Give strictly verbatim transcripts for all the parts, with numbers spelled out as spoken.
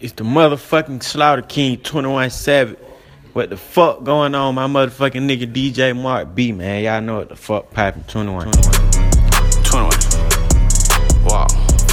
It's the motherfucking Slaughter King twenty-one Savage. What the fuck going on, my motherfucking nigga D J Mark B, man. Y'all know what the fuck poppin'. twenty-one. twenty-one. Wow.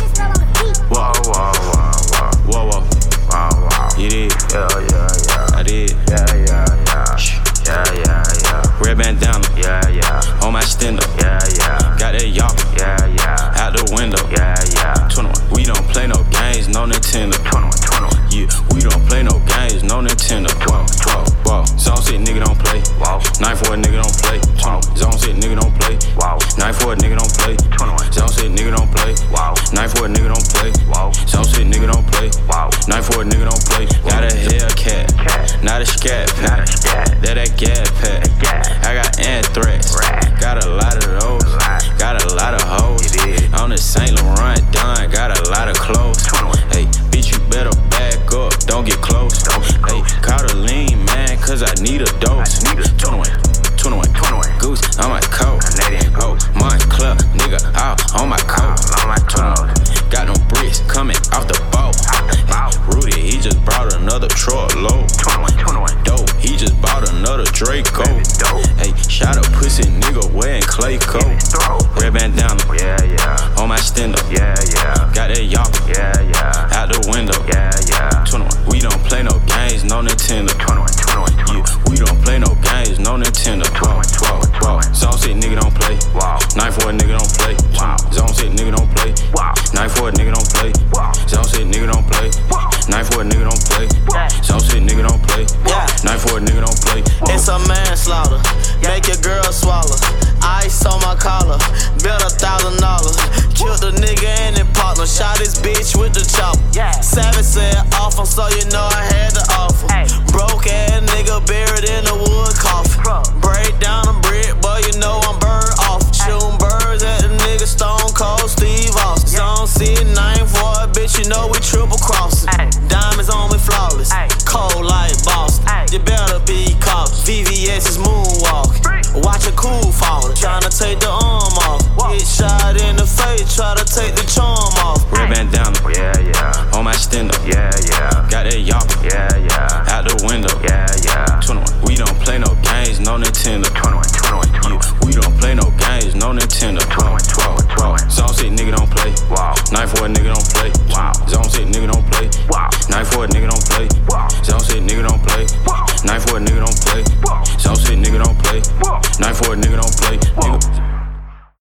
Wow, wow, wow, wow. Whoa, whoa. Wow, wow. You did? Yeah, yeah, yeah. I did? Yeah, yeah, yeah. Shh. Yeah, yeah, yeah. Red bandana. Yeah, yeah. On my stand up. Yeah, yeah. Got that y'all. Yeah, yeah. Out the window. Yeah, yeah. twenty-one. We don't play no games, no Nintendo. twenty-one, twenty-one. Yeah, we don't play no games, no Nintendo. Whoa, whoa, whoa. Zone sit, nigga don't play. Wow. nine four, nigga don't play. Wow. Zone sit, nigga don't play. Wow. nine four, nigga don't play. twenty-one. Zone sit, nigga don't play. Wow. nine four, nigga don't play. Wow. Zone sit, nigga don't play. Wow. nine four, nigga don't play. Got a Hellcat, cat. Not a scat pack. Not a scat. That that gas pack. I got anthrax. Rat. Got a lot of those. Got a lot of hoes. On the Saint Laurent done. Got a lot of clothes. Hey, bitch, you better back up. Don't get close. Hey, call the lean, man, cause I need a dose. twenty-one, twenty-one, twenty-one. Goose on my coat. Oh, mine club, nigga, out on my coat. twenty-one. Got them bricks coming off the boat. Hey, Rudy, he just brought another truck load. Dope, he just bought another Draco. Hey, shot a pussy nigga wearing clay coat. Red bandana, yeah, yeah. On my stand up, yeah, yeah. Got that y'all, yeah, yeah. Out the window, yeah, yeah. twenty-one. We don't play no games, no Nintendo. twenty-one, twenty-one, twenty-one. Yeah, we don't play no games, no Nintendo. twelve, twelve, twelve. Zone sit, nigga don't play. Wow. nine four, nigga don't play. Wow. Zone sit, nigga don't play. Wow. nine four, nigga don't play. Wow. Zone sit, nigga don't play. Wow. nine four, nigga don't play. Wow. Zone sit, nigga don't play. Yeah. nine four, nigga don't play. Wow. It's a manslaughter. Make your girl swallow. Ice on my collar. Built a thousand dollars. Killed the nigga and his partner. Shot his bitch with the chopper. Yeah. Savage said off him, so you know I had to offer. Hey. Broke ass nigga buried in the wood coffin. Bro. Break down a brick, but you know I'm bird off. Hey. Shooting birds at the nigga Stone Cold Steve Austin. Yeah. Zone C nine four, bitch, you know we triple crossing. Hey. Diamonds on me flawless. Hey. Cold like Boston. Hey. You better be caught. V V S is moonwalking. Watch a cool falling. Tryna take the arm off. Get shot in the face, try to take the charm off. Red bandana, yeah, yeah. On my stand up, yeah, yeah. Got that y'all, yeah, yeah. Out the window, yeah, yeah. twenty-one. We don't play no games, no Nintendo. twenty-one, twenty-one, twenty-one. Yeah, we don't play no games, no Nintendo. twelve, twelve, twelve. Zone sit, nigga don't play. Wow. nine four, nigga don't play.